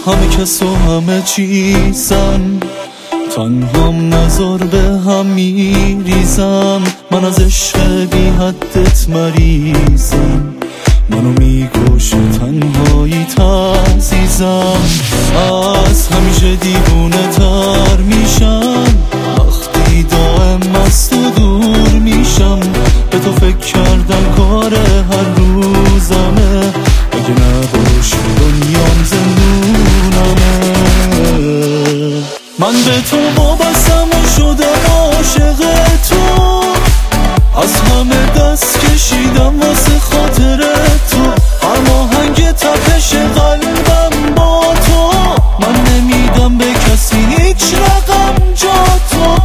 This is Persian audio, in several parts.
همه کس و همه چیزم، تنهام نظر به هم میریزم. من از عشق بی حدت مریضم، منو میکشه تنهایی عزیزم. از همیشه دیوونه تر میشم وقتی دائم مست و دور میشم. به تو فکر کردن کار هر روزمه، اگه نباشی دنیام زندونمه. من به تو وابستم و شدم عاشق تو، از همه دست کشیدم واسه خاطر تو. هر آهنگ تپش قلبم با تو، من نمیدم به کسی هیچ رقم جا تو.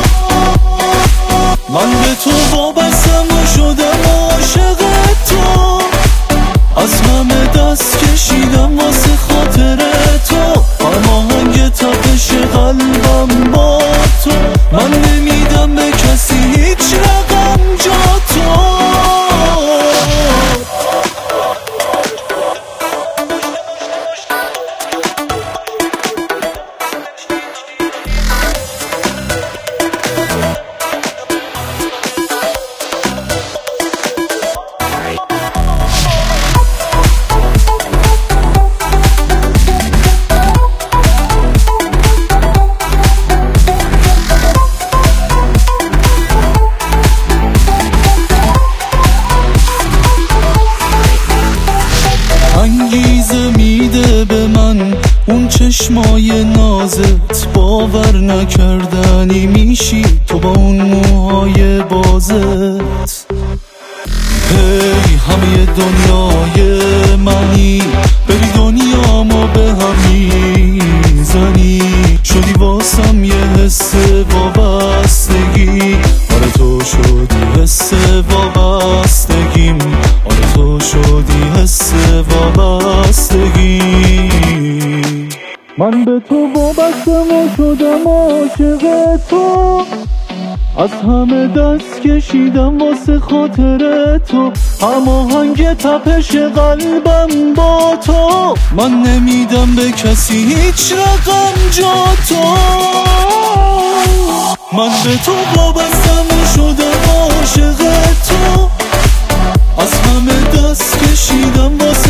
من به تو وابستم و شدم عاشق تو، از همه دست کشیدم واسه خاطر تو. هر آهنگ تپش قلبم با تو، من نمیدم به کسی هیچ رقم جا تو. انگیزه میده به من اون چشمای نازت، باور نکردنی میشی تو با اون موهای بازت. هی همه دنیای منی، بری دنیامو به هم میزنی. شدی واسم یه حس وابستگی، آره تو شدی حس وابستگیم. آره تو شدی حس وابستگی. من به تو وابستم و شدم عاشق تو، از همه دست کشیدم واسه خاطر تو. هم آهنگ تپش قلبم با تو، من نمیدم به کسی هیچ رقم جا تو. من به تو وابستم و شدم عاشق تو، از همه دست کشیدم واسه